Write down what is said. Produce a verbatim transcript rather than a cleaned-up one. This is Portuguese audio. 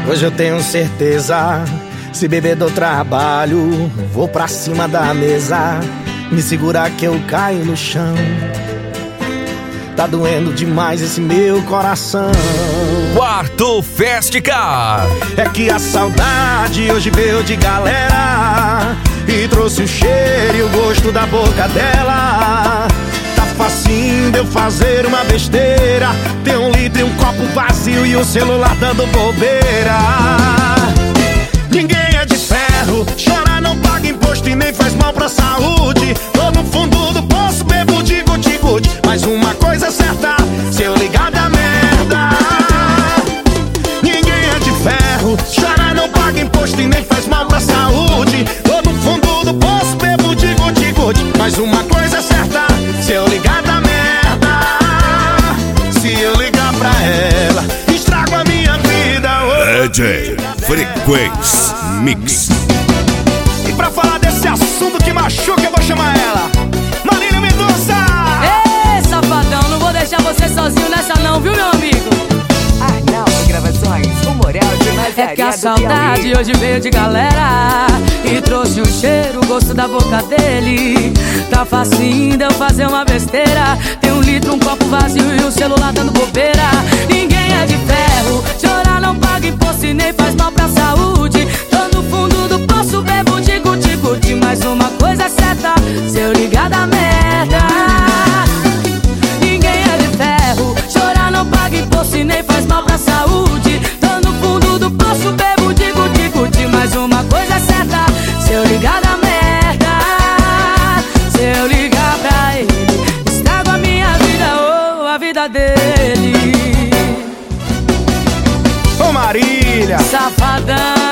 Hoje eu tenho certeza, se beber do trabalho, vou pra cima da mesa. Me segura que eu caio no chão. Tá doendo demais esse meu coração. Quarto Festicar. É que a saudade hoje veio de galera e trouxe o cheiro e o gosto da boca dela. Tá facinho de eu fazer uma besteira, ter um litro e um copo vazio e o celular dando bobeira. Ninguém é de ferro, chorar não paga imposto e nem faz mal pra saúde. Tô no fundo do poço, bebo de guti-guti, mas uma coisa é certa, se eu ligar da merda. Ninguém é de ferro, chorar não paga imposto e nem faz mal pra saúde. Tô no fundo do poço, bebo de guti-guti, mas uma coisa é certa, se eu ligar da merda. Se eu ligar pra ela, estrago a minha vida. D J Frequência Mix. E pra falar desse assunto que machuca, eu vou chamar ela, Marília Mendonça. Ei, safadão, não vou deixar você sozinho nessa não, viu, meu amigo? Arnaldo Gravações, o Morel de Nazaré. É que a saudade hoje veio de galera e trouxe o cheiro, o gosto da boca dele. Tá facinho de eu fazer uma besteira, tem um litro, um copo vazio e o celular dando bobeira. Ninguém é de ferro, chorar não paga imposto e nem faz mal pra saúde. Tô no fundo do poço, bebo de guti-guti, mas uma coisa é certa, se eu ligar da merda. Ninguém é de ferro, chorar não paga imposto e nem faz mal pra saúde. Tô no fundo do poço, bebo de guti-guti, mas uma coisa é certa, se eu ligar da merda. Se eu ligar pra ele, estrago a minha vida ou a vida dele. Ô Marília, Safadão.